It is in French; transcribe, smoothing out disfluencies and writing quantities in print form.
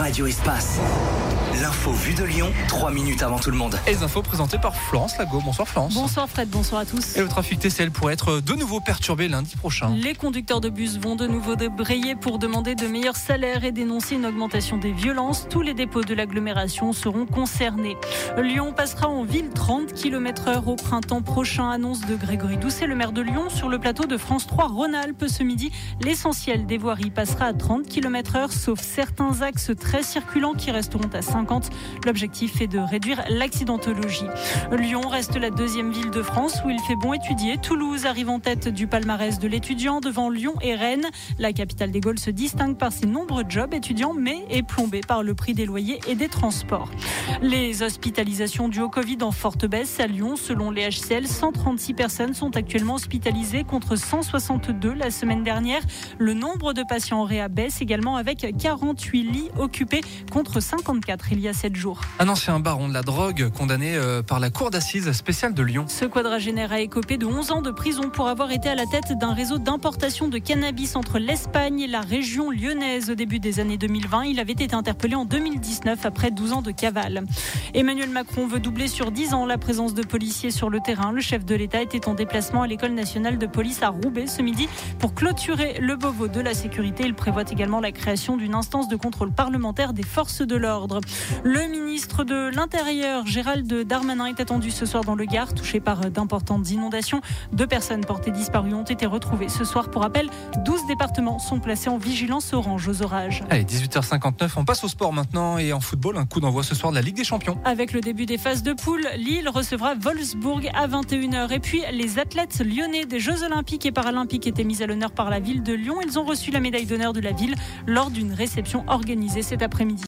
Radio Espace. L'info vue de Lyon, 3 minutes avant tout le monde. Et les infos présentées par Florence Lago. Bonsoir Florence. Bonsoir Fred, bonsoir à tous. Et le trafic TCL pourrait être de nouveau perturbé lundi prochain. Les conducteurs de bus vont de nouveau débrayer pour demander de meilleurs salaires et dénoncer une augmentation des violences. Tous les dépôts de l'agglomération seront concernés. Lyon passera en ville 30 km/h au printemps prochain, annonce de Grégory Doucet, le maire de Lyon, sur le plateau de France 3 Rhône-Alpes ce midi. L'essentiel des voiries passera à 30 km/h, sauf certains axes très circulants qui resteront à 50. L'objectif est de réduire l'accidentologie. Lyon reste la deuxième ville de France où il fait bon étudier. Toulouse arrive en tête du palmarès de l'étudiant devant Lyon et Rennes. La capitale des Gaules se distingue par ses nombreux jobs étudiants, mais est plombée par le prix des loyers et des transports. Les hospitalisations dues au Covid en forte baisse à Lyon. Selon les HCL, 136 personnes sont actuellement hospitalisées contre 162 la semaine dernière. Le nombre de patients en réa baisse également avec 48 lits occupés contre 54 il y a 7 jours. Un ancien baron de la drogue condamné par la cour d'assises spéciale de Lyon. Ce quadragénaire a écopé de 11 ans de prison pour avoir été à la tête d'un réseau d'importation de cannabis entre l'Espagne et la région lyonnaise au début des années 2020. Il avait été interpellé en 2019 après 12 ans de cavale. Emmanuel Macron veut doubler sur 10 ans la présence de policiers sur le terrain. Le chef de l'État était en déplacement à l'École nationale de police à Roubaix ce midi pour clôturer le Beauvau de la sécurité. Il prévoit également la création d'une instance de contrôle parlementaire des forces de l'ordre. Le ministre de l'Intérieur, Gérald Darmanin, est attendu ce soir dans le Gard, touché par d'importantes inondations. 2 personnes portées disparues ont été retrouvées ce soir. Pour rappel, 12 départements sont placés en vigilance orange aux orages. Allez, 18h59, on passe au sport maintenant et en football, un coup d'envoi ce soir de la Ligue des Champions. Avec le début des phases de poule, Lille recevra Wolfsburg à 21h. Et puis, les athlètes lyonnais des Jeux Olympiques et Paralympiques étaient mis à l'honneur par la ville de Lyon. Ils ont reçu la médaille d'honneur de la ville lors d'une réception organisée cet après-midi.